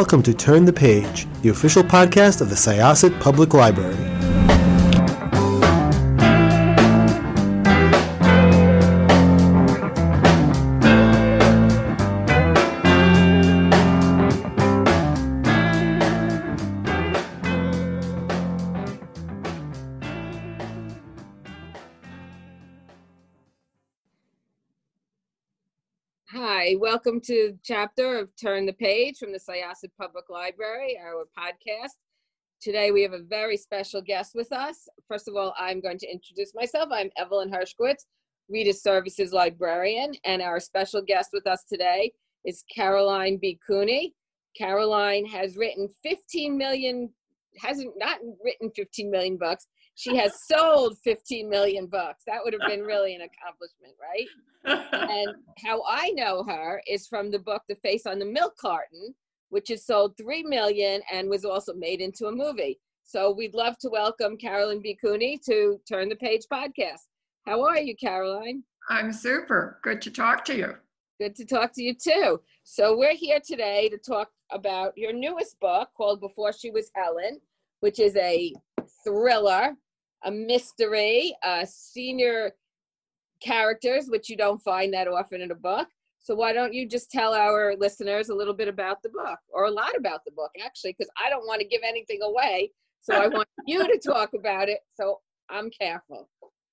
Welcome to Turn the Page, the official podcast of the Syosset Public Library. Hi, welcome to chapter of Turn the Page from the Syosset Public Library, our podcast. Today we have a very special guest with us. First of all, I'm going to introduce myself. I'm Evelyn Hershkowitz, Reader Services Librarian, and our special guest with us today is Caroline B. Cooney. Caroline has written not written 15 million books. She has sold 15 million books. That would have been really an accomplishment, right? And how I know her is from the book The Face on the Milk Carton, which has sold 3 million and was also made into a movie. So we'd love to welcome Caroline B. Cooney to Turn the Page podcast. How are you, Caroline? I'm super. Good to talk to you. Good to talk to you too. So we're here today to talk about your newest book called Before She Was Helen, which is a thriller, a mystery, senior characters, which you don't find that often in a book. So why don't you just tell our listeners a little bit about the book, or a lot about the book, actually, because I don't want to give anything away. So I want you to talk about it. So I'm careful.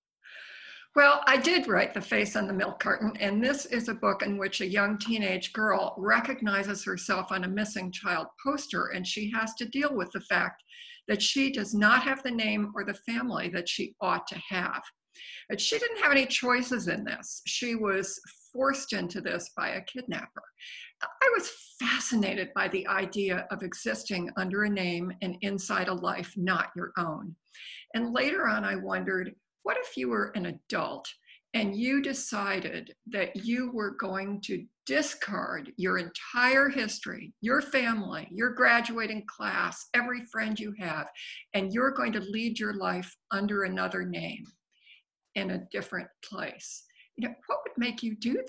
Well, I did write The Face on the Milk Carton, and this is a book in which a young teenage girl recognizes herself on a missing child poster, and she has to deal with the fact that she does not have the name or the family that she ought to have. But she didn't have any choices in this. She was forced into this by a kidnapper. I was fascinated by the idea of existing under a name and inside a life not your own. And later on, I wondered, what if you were an adult and you decided that you were going to discard your entire history, your family, your graduating class, every friend you have, and you're going to lead your life under another name in a different place? What would make you do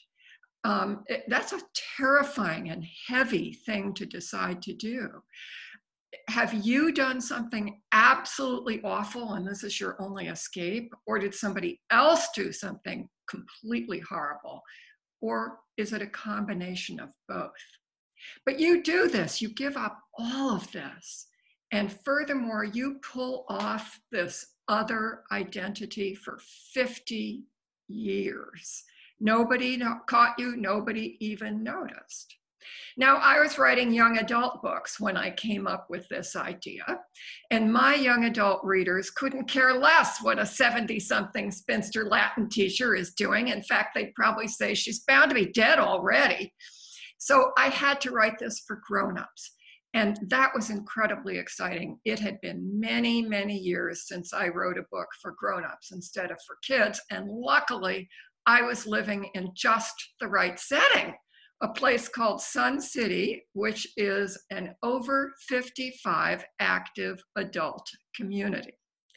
that? That's a terrifying and heavy thing to decide to do. Have you done something absolutely awful and this is your only escape? Or did somebody else do something completely horrible? Or is it a combination of both? But you do this, you give up all of this. And furthermore, you pull off this other identity for 50 years. Nobody caught you, nobody even noticed. Now, I was writing young adult books when I came up with this idea, and my young adult readers couldn't care less what a 70-something spinster Latin teacher is doing. In fact, they'd probably say she's bound to be dead already. So I had to write this for grown-ups. And that was incredibly exciting. It had been many, many years since I wrote a book for grown-ups instead of for kids. And luckily, I was living in just the right setting, a place called Sun City, which is an over 55 active adult community,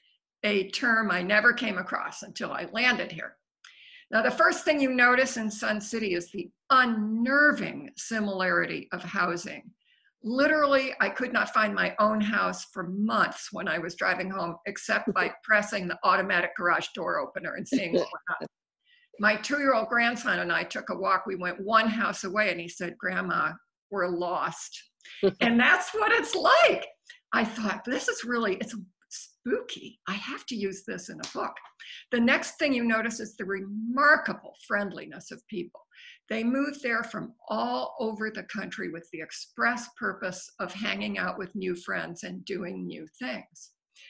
a term I never came across until I landed here. Now, the first thing you notice in Sun City is the unnerving similarity of housing. Literally, I could not find my own house for months when I was driving home, except by pressing the automatic garage door opener and seeing what went on. My 2-year-old grandson and I took a walk. We went one house away and he said, "Grandma, we're lost." And that's what it's like. I thought, it's spooky. I have to use this in a book. The next thing you notice is the remarkable friendliness of people. They moved there from all over the country with the express purpose of hanging out with new friends and doing new things.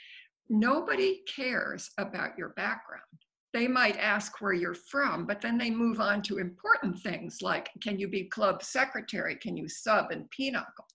Nobody cares about your background. They might ask where you're from, but then they move on to important things like, can you be club secretary? Can you sub and pinochle?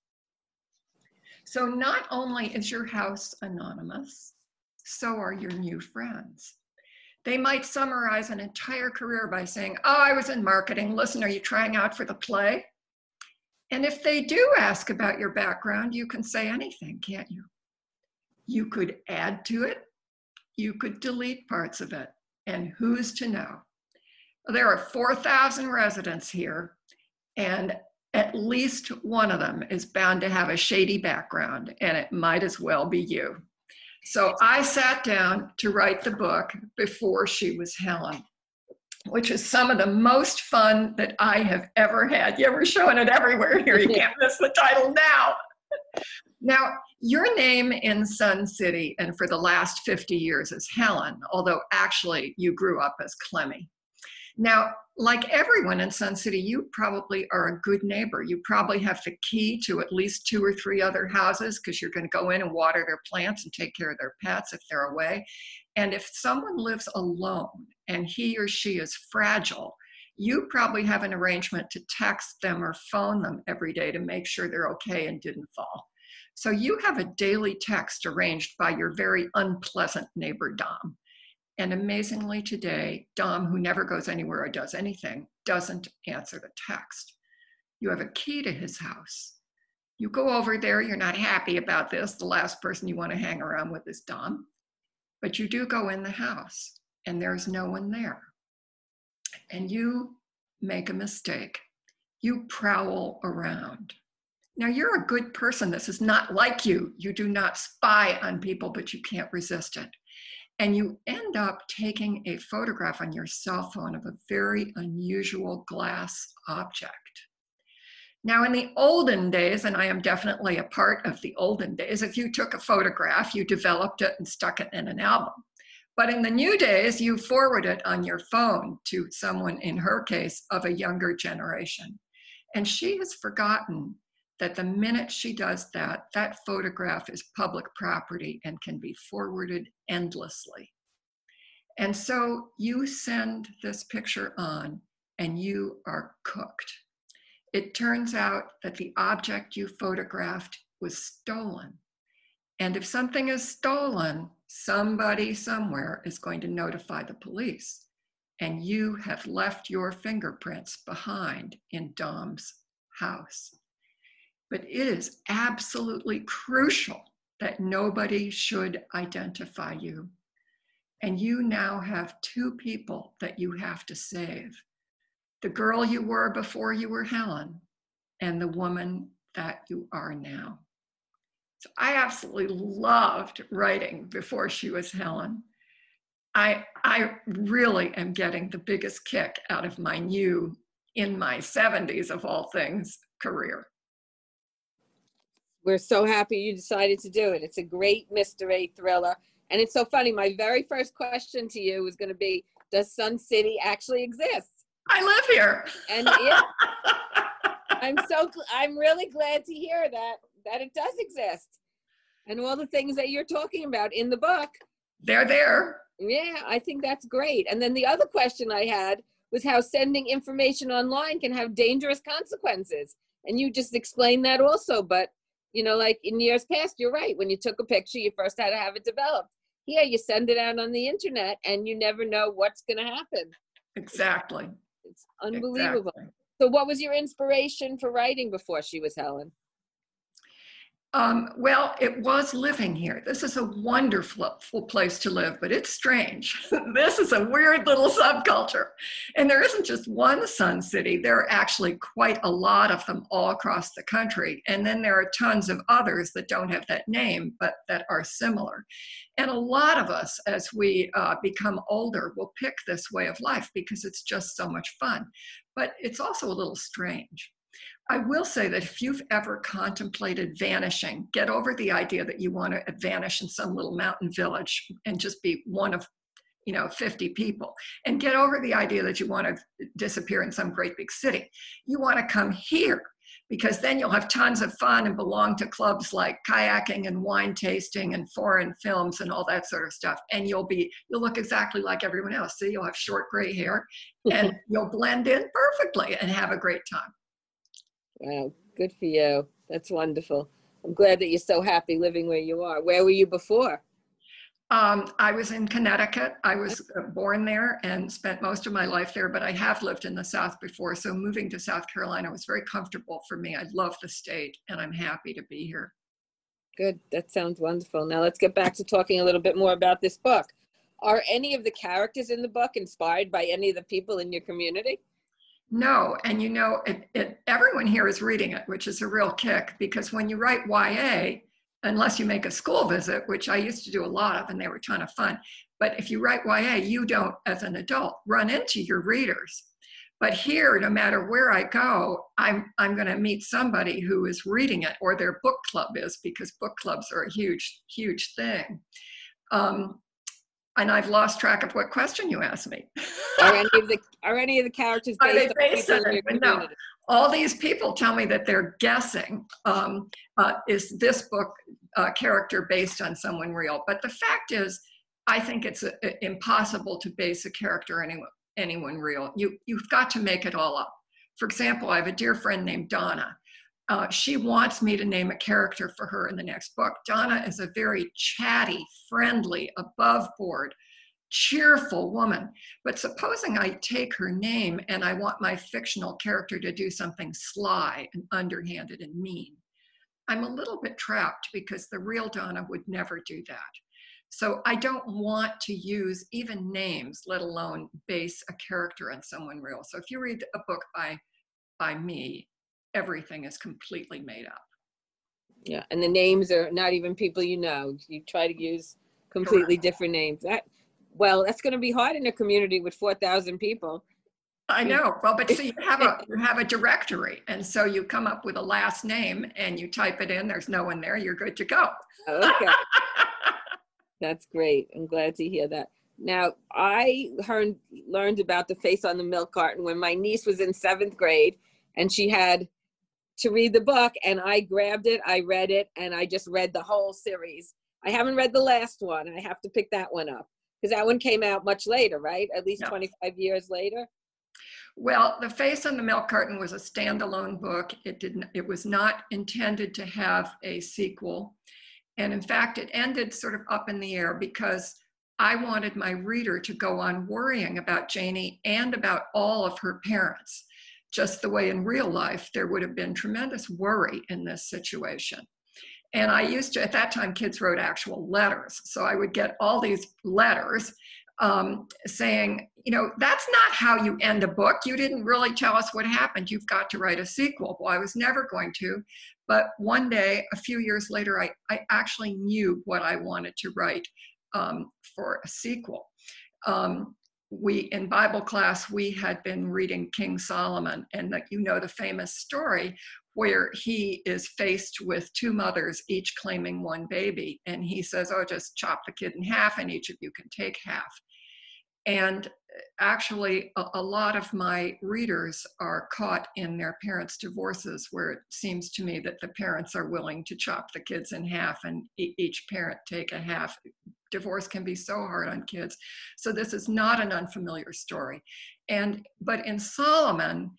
So not only is your house anonymous, so are your new friends. They might summarize an entire career by saying, "Oh, I was in marketing. Listen, are you trying out for the play?" And if they do ask about your background, you can say anything, can't you? You could add to it. You could delete parts of it. And who's to know? There are 4,000 residents here, and at least one of them is bound to have a shady background, and it might as well be you. So I sat down to write the book Before She Was Helen, which is some of the most fun that I have ever had. You ever showing it everywhere here? You can't miss the title now. Now, your name in Sun City and for the last 50 years is Helen, although actually you grew up as Clemmy. Now, like everyone in Sun City, you probably are a good neighbor. You probably have the key to at least 2 or 3 other houses because you're going to go in and water their plants and take care of their pets if they're away. And if someone lives alone and he or she is fragile, you probably have an arrangement to text them or phone them every day to make sure they're okay and didn't fall. So you have a daily text arranged by your very unpleasant neighbor, Dom. And amazingly today, Dom, who never goes anywhere or does anything, doesn't answer the text. You have a key to his house. You go over there, you're not happy about this. The last person you want to hang around with is Dom. But you do go in the house and there's no one there. And you make a mistake. You prowl around. Now you're a good person. This is not like you. You do not spy on people, but you can't resist it. And you end up taking a photograph on your cell phone of a very unusual glass object. Now, in the olden days, and I am definitely a part of the olden days, if you took a photograph, you developed it and stuck it in an album. But in the new days, you forward it on your phone to someone, in her case, of a younger generation. And she has forgotten that the minute she does that, that photograph is public property and can be forwarded endlessly. And so you send this picture on and you are cooked. It turns out that the object you photographed was stolen. And if something is stolen, somebody somewhere is going to notify the police. And you have left your fingerprints behind in Dom's house. But it is absolutely crucial that nobody should identify you. And you now have 2 people that you have to save. The girl you were before you were Helen and the woman that you are now. So I absolutely loved writing Before She Was Helen. I really am getting the biggest kick out of my new, in my 70s of all things, career. We're so happy you decided to do it. It's a great mystery thriller. And it's so funny. My very first question to you was going to be, does Sun City actually exist? I live here. And yeah, I'm really glad to hear that it does exist. And all the things that you're talking about in the book. They're there. Yeah, I think that's great. And then the other question I had was how sending information online can have dangerous consequences. And you just explained that also. But you know, like in years past, you're right. When you took a picture, you first had to have it developed. Here, you send it out on the internet and you never know what's going to happen. Exactly. It's unbelievable. Exactly. So what was your inspiration for writing Before She Was Helen? Well, it was living here. This is a wonderful place to live, but it's strange. This is a weird little subculture. And there isn't just one Sun City. There are actually quite a lot of them all across the country. And then there are tons of others that don't have that name, but that are similar. And a lot of us, as we become older, will pick this way of life because it's just so much fun. But it's also a little strange. I will say that if you've ever contemplated vanishing, get over the idea that you want to vanish in some little mountain village and just be one of, 50 people, and get over the idea that you want to disappear in some great big city. You want to come here because then you'll have tons of fun and belong to clubs like kayaking and wine tasting and foreign films and all that sort of stuff. And you'll look exactly like everyone else. So you'll have short gray hair and you'll blend in perfectly and have a great time. Wow, good for you. That's wonderful. I'm glad that you're so happy living where you are. Where were you before? I was in Connecticut. I was born there and spent most of my life there, but I have lived in the South before. So moving to South Carolina was very comfortable for me. I love the state and I'm happy to be here. Good. That sounds wonderful. Now let's get back to talking a little bit more about this book. Are any of the characters in the book inspired by any of the people in your community? No, and everyone here is reading it, which is a real kick, because when you write YA, unless you make a school visit, which I used to do a lot of, and they were a ton of fun, but if you write YA, you don't, as an adult, run into your readers. But here, no matter where I go, I'm going to meet somebody who is reading it, or their book club is, because book clubs are a huge, huge thing. And I've lost track of what question you asked me. Are any of the characters based on your community? No. All these people tell me that they're guessing, is this book character based on someone real? But the fact is, I think it's impossible to base a character anyone real. You've got to make it all up. For example, I have a dear friend named Donna. She wants me to name a character for her in the next book. Donna is a very chatty, friendly, above board, cheerful woman. But supposing I take her name and I want my fictional character to do something sly and underhanded and mean, I'm a little bit trapped, because the real Donna would never do that. So I don't want to use even names, let alone base a character on someone real. So if you read a book by me, everything is completely made up. Yeah, and the names are not even people you know. You try to use completely different names. That's going to be hard in a community with 4,000 people. I know. Well, but so you have a directory, and so you come up with a last name and you type it in. There's no one there. You're good to go. Okay. That's great. I'm glad to hear that. Now, I learned about The Face on the Milk Carton when my niece was in 7th grade, and she had to read the book, and I grabbed it, I read it, and I just read the whole series. I haven't read the last one. I have to pick that one up, because that one came out much later, right? At least 25 years later. Well, The Face on the Milk Carton was a standalone book. It was not intended to have a sequel. And in fact, it ended sort of up in the air, because I wanted my reader to go on worrying about Janie and about all of her parents, just the way in real life there would have been tremendous worry in this situation. And I used to, at that time, kids wrote actual letters. So I would get all these letters saying, that's not how you end a book. You didn't really tell us what happened. You've got to write a sequel. Well, I was never going to. But one day, a few years later, I actually knew what I wanted to write for a sequel. In Bible class, we had been reading King Solomon, and the famous story where he is faced with 2 mothers, each claiming 1 baby. And he says, just chop the kid in half and each of you can take half. And actually, a lot of my readers are caught in their parents' divorces, where it seems to me that the parents are willing to chop the kids in half and each parent take a half. Divorce can be so hard on kids. So this is not an unfamiliar story. But in Solomon,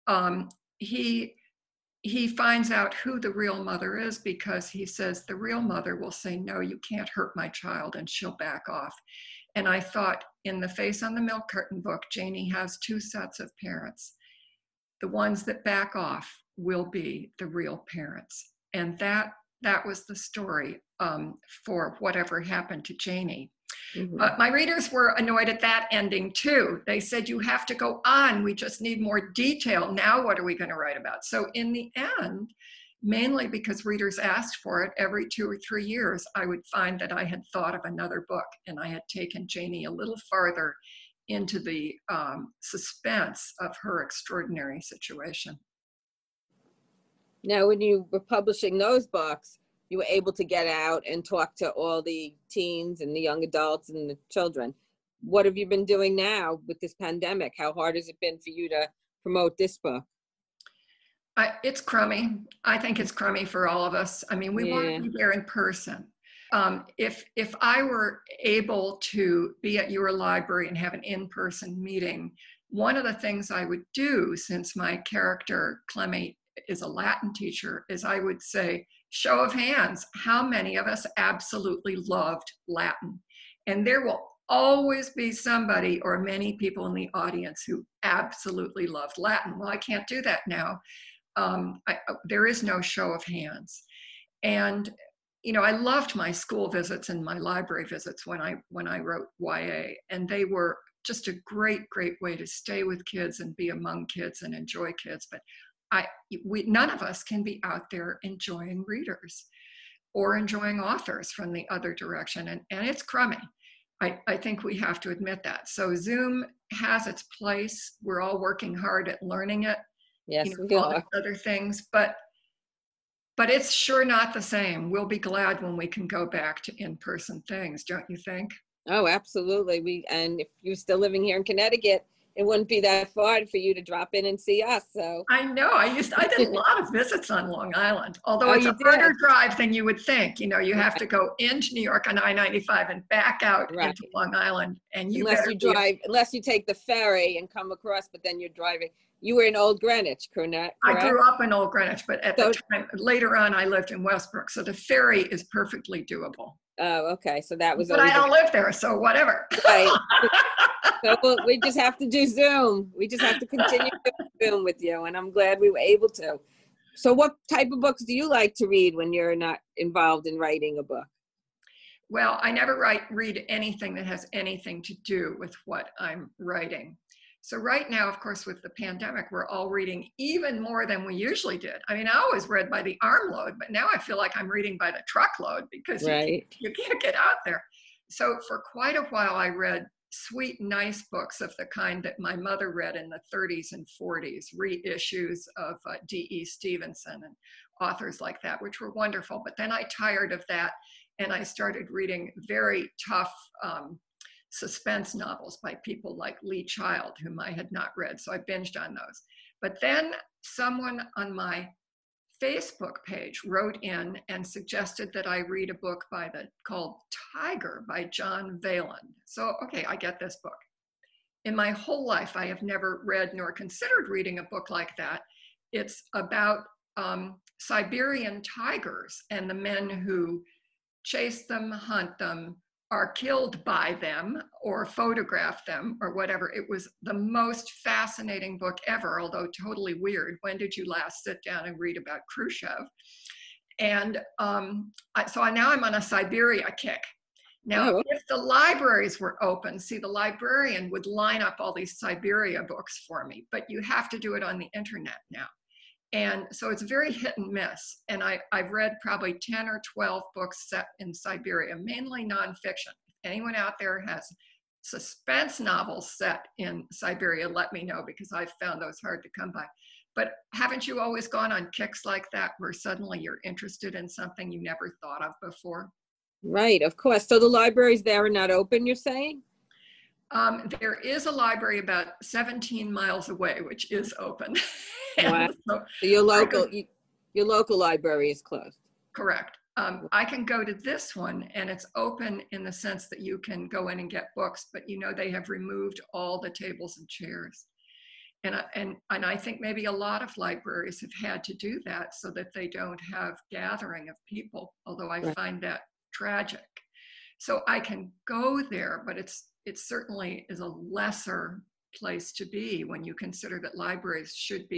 he finds out who the real mother is, because he says the real mother will say, no, you can't hurt my child, and she'll back off. And I thought, in the Face on the Milk Carton book, Janie has 2 sets of parents. The ones that back off will be the real parents. And that was the story for whatever happened to Janie. Mm-hmm. My readers were annoyed at that ending too. They said, you have to go on. We just need more detail. Now what are we going to write about? So in the end, mainly because readers asked for it, every 2 or 3 years, I would find that I had thought of another book, and I had taken Janie a little farther into the suspense of her extraordinary situation. Now, when you were publishing those books, you were able to get out and talk to all the teens and the young adults and the children. What have you been doing now with this pandemic? How hard has it been for you to promote this book? It's crummy. I think it's crummy for all of us. I mean, we want to be there in person. If I were able to be at your library and have an in-person meeting, one of the things I would do, since my character Clemmy is a Latin teacher, is I would say, show of hands, how many of us absolutely loved Latin? And there will always be somebody or many people in the audience who absolutely loved Latin. Well, I can't do that now. There is no show of hands. And, I loved my school visits and my library visits when I wrote YA, and they were just a great, great way to stay with kids and be among kids and enjoy kids. But none of us can be out there enjoying readers or enjoying authors from the other direction. And it's crummy. I think we have to admit that. So Zoom has its place. We're all working hard at learning it. Yes, we all are. these other things, but it's sure not the same. We'll be glad when we can go back to in-person things, don't you think? Oh, absolutely. And if you're still living here in Connecticut, it wouldn't be that far for you to drop in and see us. So I know. I did a lot of visits on Long Island, although it's you a harder did? drive than you would think. You have to go into New York on I-95 and back out Right. into Long Island. And unless you take the ferry and come across, but then you're driving. You were in Old Greenwich, correct? I grew up in Old Greenwich, but at the time, later on, I lived in Westbrook. So the ferry is perfectly doable. Oh, okay. So that was. But I don't live there, so whatever. Right. So we just have to do Zoom. We just have to continue doing Zoom with you, and I'm glad we were able to. So what type of books do you like to read when you're not involved in writing a book? Well, I never read anything that has anything to do with what I'm writing. So right now, of course, with the pandemic, we're all reading even more than we usually did. I mean, I always read by the armload, but now I feel like I'm reading by the truckload because you can't get out there. So for quite a while, I read sweet, nice books of the kind that my mother read in the 30s and 40s, reissues of D.E. Stevenson and authors like that, which were wonderful. But then I tired of that, and I started reading very tough suspense novels by people like Lee Child, whom I had not read, so I binged on those. But then someone on my Facebook page wrote in and suggested that I read a book called Tiger by John Valen. So, okay, I get this book. In my whole life, I have never read nor considered reading a book like that. It's about Siberian tigers and the men who chase them, hunt them, are killed by them or photograph them or whatever. It was the most fascinating book ever, although totally weird. When did you last sit down and read about Khrushchev? And so now I'm on a Siberia kick. Now, if the libraries were open, the librarian would line up all these Siberia books for me, but you have to do it on the internet now. And so it's very hit and miss. And I've read probably 10 or 12 books set in Siberia, mainly nonfiction. If anyone out there has suspense novels set in Siberia, let me know, because I've found those hard to come by. But haven't you always gone on kicks like that where suddenly you're interested in something you never thought of before? Right, of course. So the libraries there are not open, you're saying? There is a library about 17 miles away, which is open. Wow. So your local library is closed. Correct. I can go to this one, and it's open in the sense that you can go in and get books, but they have removed all the tables and chairs. And I think maybe a lot of libraries have had to do that so that they don't have gathering of people, although I find that tragic. So I can go there, but it certainly is a lesser place to be when you consider that libraries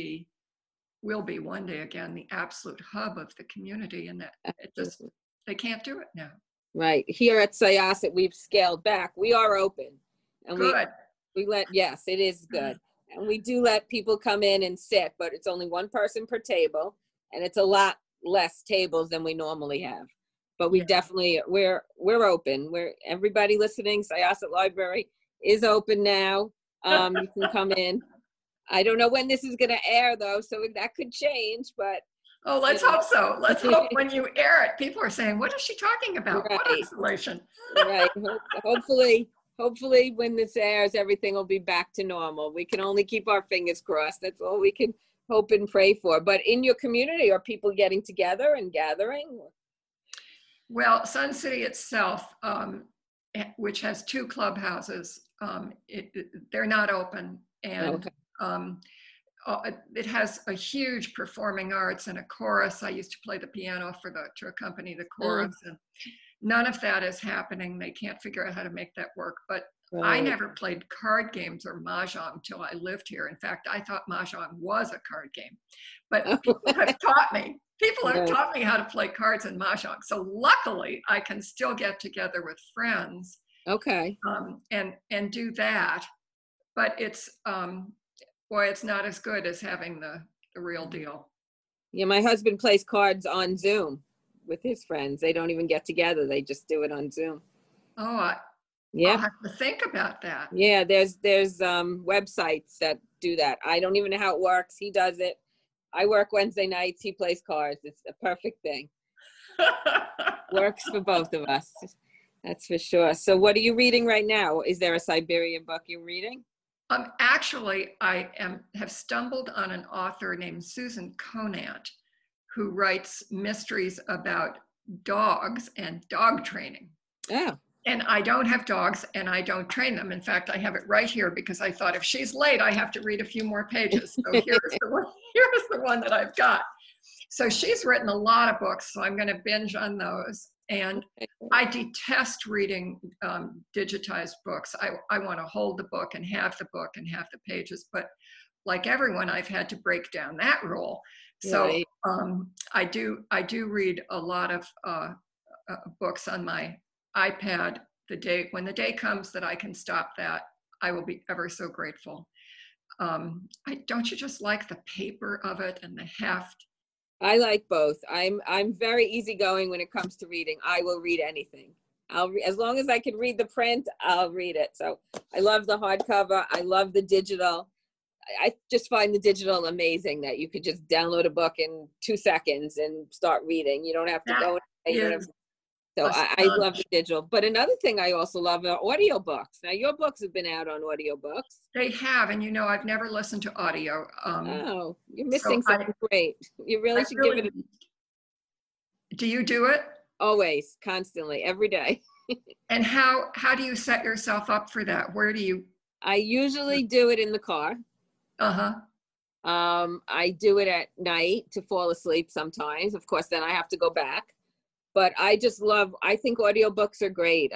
will be one day again the absolute hub of the community, and that they can't do it now. Right. Here at Syosset, we've scaled back. We are open. And good. Yes, it is good. And we do let people come in and sit, but it's only one person per table, and it's a lot less tables than we normally have. But we definitely, we're open. Everybody listening, Syosset Library is open now. You can come in. I don't know when this is going to air, though, so that could change, but. Oh, let's hope so. Let's hope when you air it, people are saying, what is she talking about? Right. What isolation? Right. Hopefully when this airs, everything will be back to normal. We can only keep our fingers crossed. That's all we can hope and pray for. But in your community, are people getting together and gathering? Well, Sun City itself, which has 2 clubhouses, they're not open. And it has a huge performing arts and a chorus. I used to play the piano to accompany the chorus, and none of that is happening. They can't figure out how to make that work. But I never played card games or mahjong until I lived here. In fact, I thought mahjong was a card game, but people have taught me. People have taught me how to play cards and mahjong. So luckily, I can still get together with friends. Okay. And do that. but it's, boy, it's not as good as having the real deal. Yeah, my husband plays cards on Zoom with his friends. They don't even get together. They just do it on Zoom. Oh, I'll Yeah. have to think about that. Yeah, there's websites that do that. I don't even know how it works. He does it. I work Wednesday nights. He plays cards. It's a perfect thing. Works for both of us. That's for sure. So what are you reading right now? Is there a Siberian book you're reading? Actually, I have stumbled on an author named Susan Conant, who writes mysteries about dogs and dog training. Oh. And I don't have dogs and I don't train them. In fact, I have it right here because I thought if she's late, I have to read a few more pages. So here's the one that I've got. So she's written a lot of books, so I'm going to binge on those. And I detest reading digitized books. I want to hold the book and have the pages. But like everyone, I've had to break down that rule. So Right. I do read a lot of books on my iPad. When the day comes that I can stop that, I will be ever so grateful. Don't you just like the paper of it and the heft? I like both. I'm very easygoing when it comes to reading. I will read anything. As long as I can read the print, I'll read it. So I love the hardcover. I love the digital. I just find the digital amazing that you could just download a book in 2 seconds and start reading. You don't have to go. So I love the digital. But another thing I also love are audiobooks. Now your books have been out on audiobooks. They have, and I've never listened to audio. Oh, you're missing something great. You really should give it Do you do it? Always, constantly, every day. And how do you set yourself up for that? Where do you? I usually do it in the car. Uh-huh. I do it at night to fall asleep sometimes. Of course, then I have to go back. But I think audiobooks are great.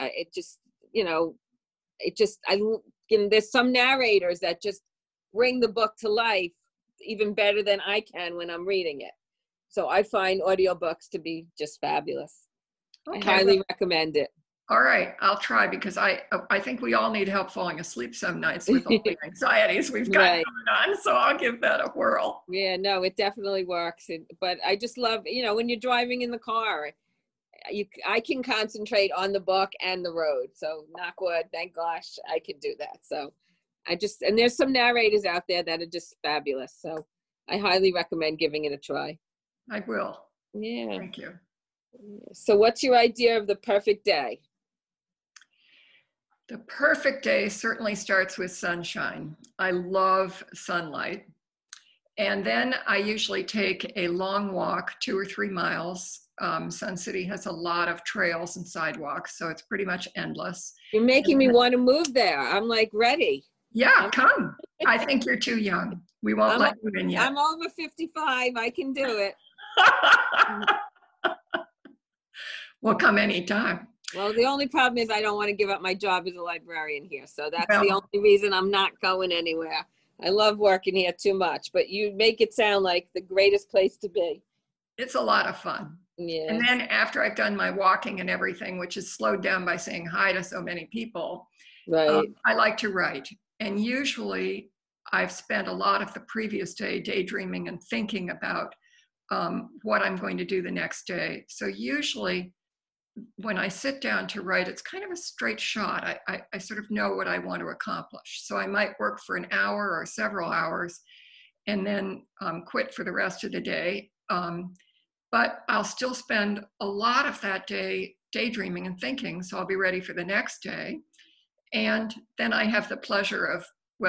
There's some narrators that just bring the book to life even better than I can when I'm reading it. So I find audiobooks to be just fabulous. Okay. I highly recommend it. All right, I'll try because I think we all need help falling asleep some nights with all the anxieties we've got going on. So I'll give that a whirl. Yeah, no, it definitely works. But I just love, when you're driving in the car, I can concentrate on the book and the road. So knock wood, thank gosh, I can do that. So and there's some narrators out there that are just fabulous. So I highly recommend giving it a try. I will. Yeah. Thank you. So what's your idea of the perfect day? The perfect day certainly starts with sunshine. I love sunlight. And then I usually take a long walk, 2 or 3 miles. Sun City has a lot of trails and sidewalks, so it's pretty much endless. You're making me want to move there. I'm like ready. Yeah, come. I think you're too young. We won't let you in yet. I'm over 55. I can do it. We'll come anytime. Well, the only problem is I don't want to give up my job as a librarian here. So that's the only reason I'm not going anywhere. I love working here too much, but you make it sound like the greatest place to be. It's a lot of fun. Yeah. And then after I've done my walking and everything, which is slowed down by saying hi to so many people, right. I like to write. And usually I've spent a lot of the previous day daydreaming and thinking about what I'm going to do the next day. So usually when I sit down to write, it's kind of a straight shot. I sort of know what I want to accomplish. So I might work for an hour or several hours and then quit for the rest of the day. But I'll still spend a lot of that day daydreaming and thinking, so I'll be ready for the next day. And then I have the pleasure of,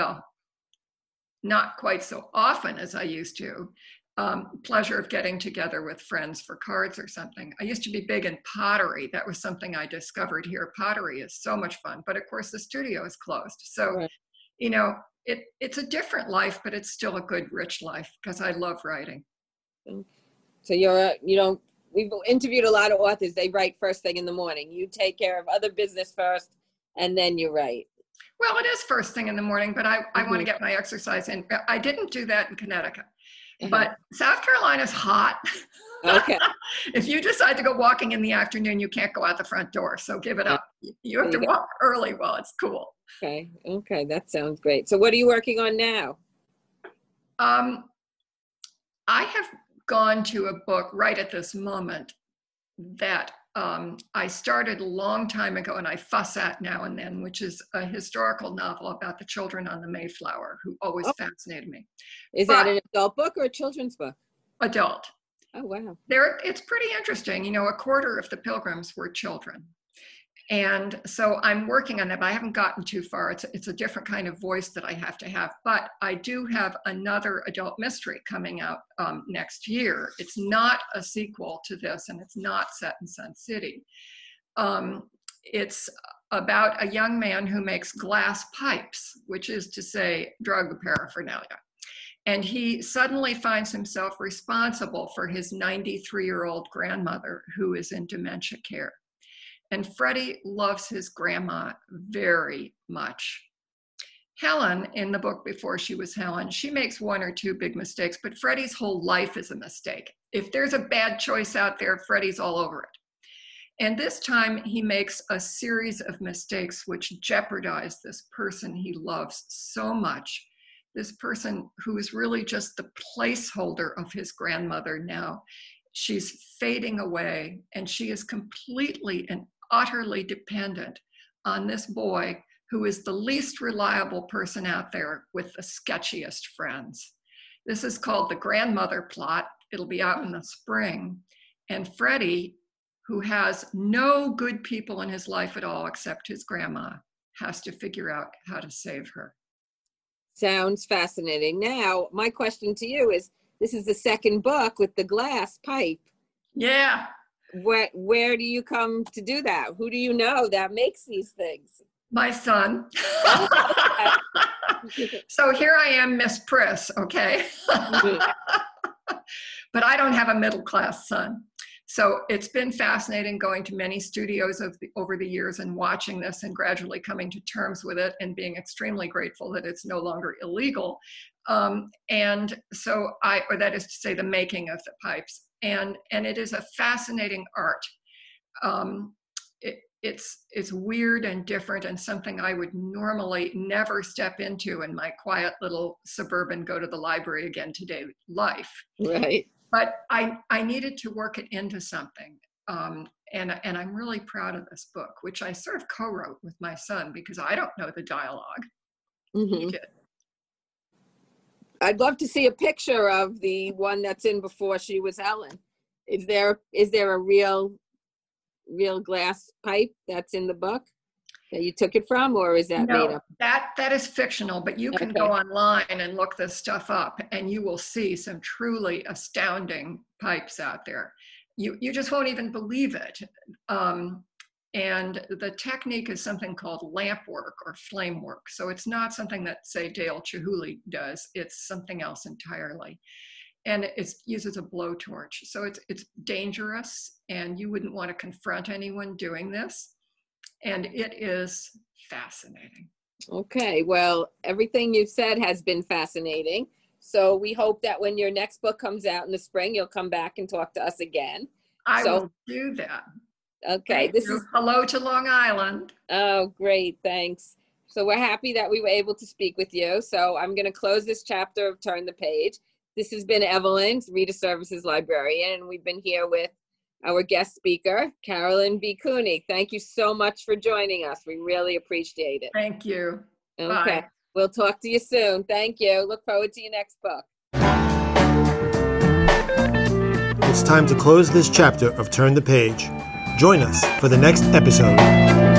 not quite so often as I used to, pleasure of getting together with friends for cards or something. I used to be big in pottery. That was something I discovered here. Pottery is so much fun, but of course the studio is closed. So, it's a different life, but it's still a good, rich life because I love writing. So we've interviewed a lot of authors. They write first thing in the morning. You take care of other business first and then you write. Well, it is first thing in the morning, but I want to get my exercise in. I didn't do that in Connecticut. But South Carolina's hot. Okay. If you decide to go walking in the afternoon, you can't go out the front door. So give it up. You have to walk early while it's cool. Okay. Okay. That sounds great. So what are you working on now? I have gone to a book right at this moment that I started a long time ago and I fuss at now and then, which is a historical novel about the children on the Mayflower, who always fascinated me. Is that an adult book or a children's book? Adult. Oh, wow. It's pretty interesting. You know, a quarter of the Pilgrims were children. And so I'm working on that, but I haven't gotten too far. It's a different kind of voice that I have to have. But I do have another adult mystery coming out next year. It's not a sequel to this, and it's not set in Sun City. It's about a young man who makes glass pipes, which is to say drug paraphernalia. And he suddenly finds himself responsible for his 93-year-old grandmother who is in dementia care. And Freddie loves his grandma very much. Helen, in the book Before She Was Helen, she makes one or two big mistakes, but Freddie's whole life is a mistake. If there's a bad choice out there, Freddie's all over it. And this time he makes a series of mistakes which jeopardize this person he loves so much. This person who is really just the placeholder of his grandmother now. She's fading away, and she is completely and utterly dependent on this boy who is the least reliable person out there with the sketchiest friends. This is called The Grandmother Plot. It'll be out in the spring. And Freddie, who has no good people in his life at all except his grandma, has to figure out how to save her. Sounds fascinating. Now, my question to you is, this is the second book with the glass pipe. Yeah. Where do you come to do that? Who do you know that makes these things? My son. So here I am, Miss Priss, okay? But I don't have a middle-class son. So it's been fascinating going to many studios over the years and watching this and gradually coming to terms with it and being extremely grateful that it's no longer illegal. And so or that is to say, the making of the pipes. And it is a fascinating art. It's weird and different and something I would normally never step into in my quiet little suburban go to the library again today life. Right. But I needed to work it into something. And I'm really proud of this book, which I sort of co-wrote with my son because I don't know the dialogue. Mm-hmm. He did. I'd love to see a picture of the one that's in Before She Was Helen. Is there a real glass pipe that's in the book that you took it from, or is that made up? That is fictional, but you can go online and look this stuff up and you will see some truly astounding pipes out there. You just won't even believe it. And the technique is something called lamp work or flame work. So it's not something that, say, Dale Chihuly does. It's something else entirely. And it uses a blowtorch. So it's dangerous, and you wouldn't want to confront anyone doing this. And it is fascinating. Okay, well, everything you've said has been fascinating. So we hope that when your next book comes out in the spring, you'll come back and talk to us again. I will do that. Okay, this is hello to Long Island. Oh, great, thanks. So we're happy that we were able to speak with you. So I'm going to close this chapter of Turn the Page. This has been Evelyn, Reader Services Librarian, and we've been here with our guest speaker, Carolyn B. Koenig. Thank you so much for joining us. We really appreciate it. Thank you. Okay, bye. We'll talk to you soon. Thank you. Look forward to your next book. It's time to close this chapter of Turn the Page. Join us for the next episode.